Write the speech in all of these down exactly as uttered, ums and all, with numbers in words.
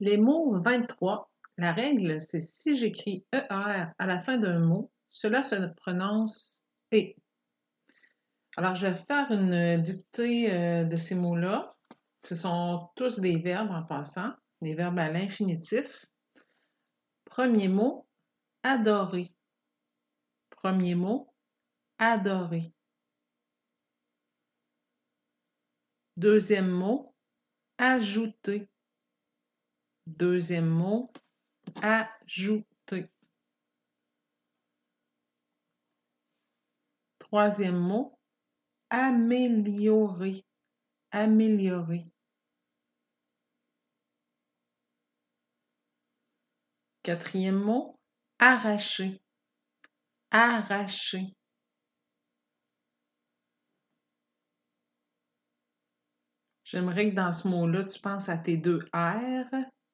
Les mots vingt-trois, la règle, c'est si j'écris E R à la fin d'un mot, cela se prononce E. Alors, je vais faire une dictée euh, de ces mots-là. Ce sont tous des verbes en passant, des verbes à l'infinitif. Premier mot, adorer. Premier mot, adorer. Deuxième mot, ajouter. Deuxième mot, ajouter. Troisième mot, améliorer. Améliorer. Quatrième mot, arracher. Arracher. J'aimerais que dans ce mot-là, tu penses à tes deux R.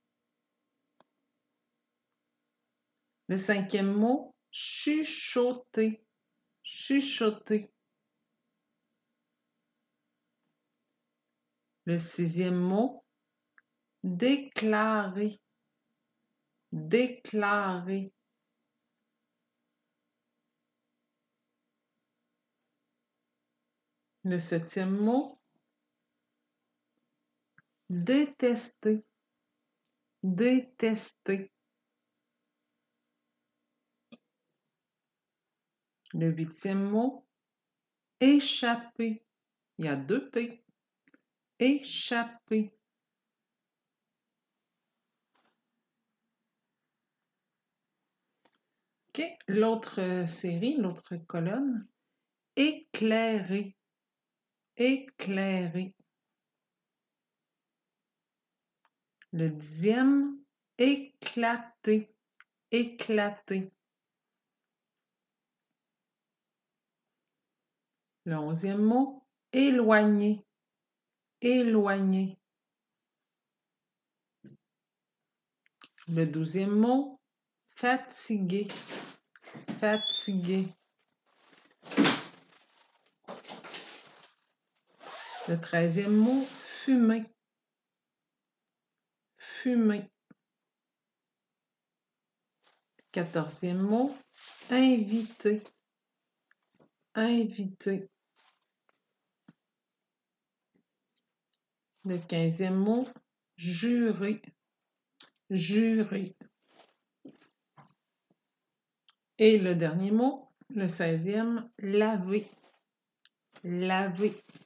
Le cinquième mot, chuchoter. Chuchoter. Le sixième mot, déclarer. Déclarer. Le septième mot, détester. Détester. Le huitième mot, échapper. Il y a deux P. Échapper. OK. L'autre série, l'autre colonne, éclairer. Éclairer. Le dixième, éclater. Éclater. Le onzième mot, éloigner. Éloigner. Le douzième mot, fatiguer. Fatiguer. Le treizième mot, fumer. Fumer. Quatorzième mot, inviter. Inviter. Le quinzième mot, jurer. Jurer. Et le dernier mot, le seizième, laver. Laver.